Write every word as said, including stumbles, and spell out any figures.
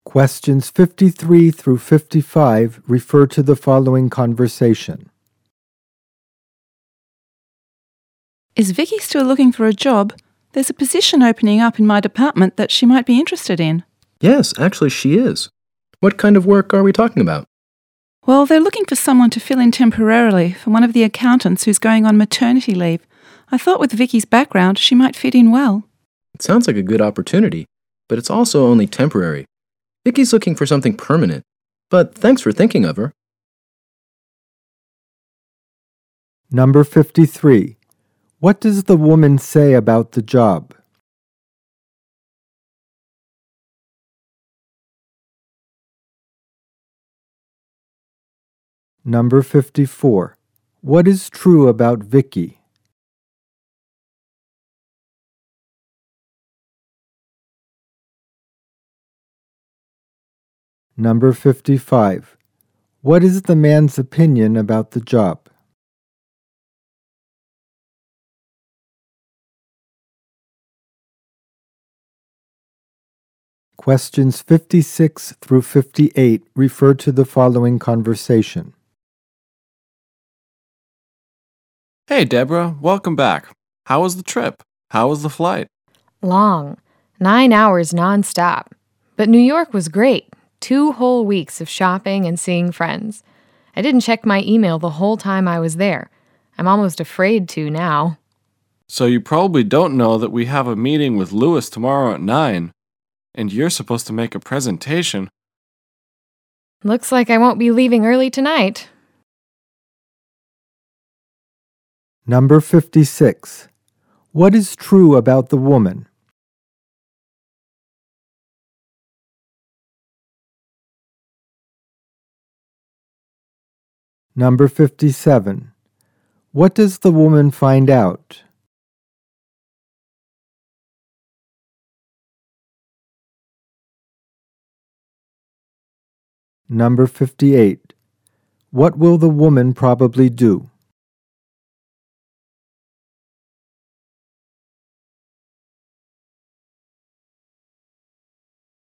Questions fifty-three through fifty-five refer to the following conversation. Is Vicky still looking for a job? There's a position opening up in my department that she might be interested in. Yes, actually she is. What kind of work are we talking about? Well, they're looking for someone to fill in temporarily for one of the accountants who's going on maternity leave. I thought with Vicky's background, she might fit in well. It sounds like a good opportunity, but it's also only temporary. Vicky's looking for something permanent, but thanks for thinking of her. Number fifty-three. What does the woman say about the job? Number fifty-four. What is true about Vicky? Number fifty-five. What is the man's opinion about the job? Questions fifty-six through fifty-eight refer to the following conversation. Hey, Deborah, welcome back. How was the trip? How was the flight? Long. Nine hours nonstop. But New York was great. Two whole weeks of shopping and seeing friends. I didn't check my email the whole time I was there. I'm almost afraid to now. So you probably don't know that we have a meeting with Louis tomorrow at nine, and you're supposed to make a presentation. Looks like I won't be leaving early tonight. Number fifty-six. What is true about the woman? Number fifty-seven. What does the woman find out? Number fifty-eight. What will the woman probably do?